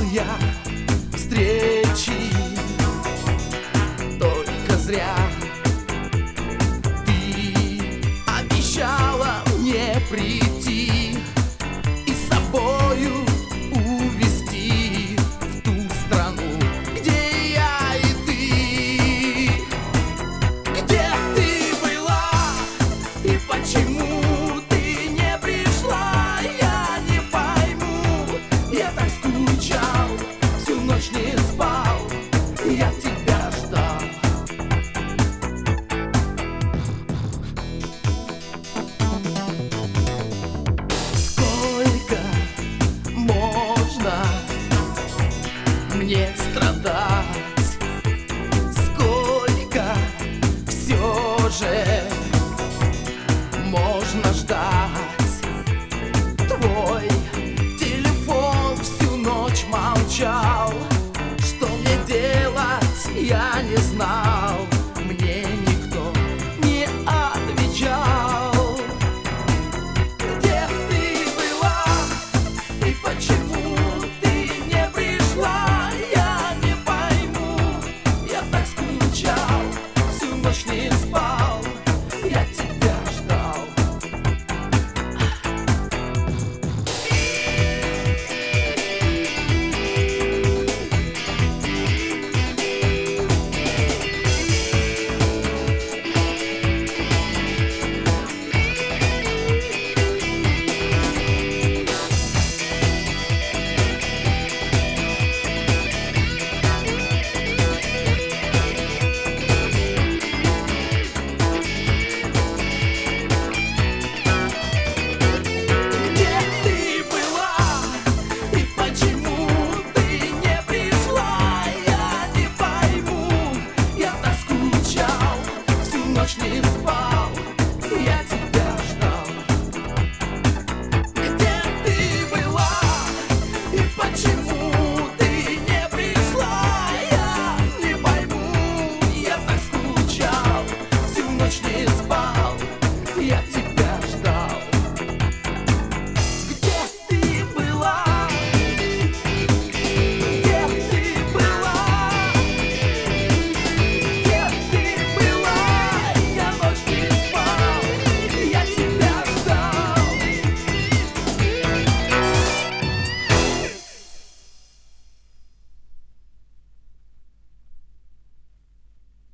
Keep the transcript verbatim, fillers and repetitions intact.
я встречи, только зря. Ты обещала мне прийти и с собою увезти в ту страну, где я и ты. Где ты была и почему ты не пришла, я не пойму. Я так скучал, всю ночь не спал, я тебя ждал. Сколько можно мне страдать? Сколько все же можно ждать? Твой телефон всю ночь молчал. Что мне делать, я не знал. Мне никто не отвечал. Где ты была и почему ты не пришла, я не пойму. Я так скучал, всю ночь не спал, я тебя ждал. Не спал, я тебя ждал. Где ты была и почему ты не пришла, я не пойму. Я так скучал, всю ночь не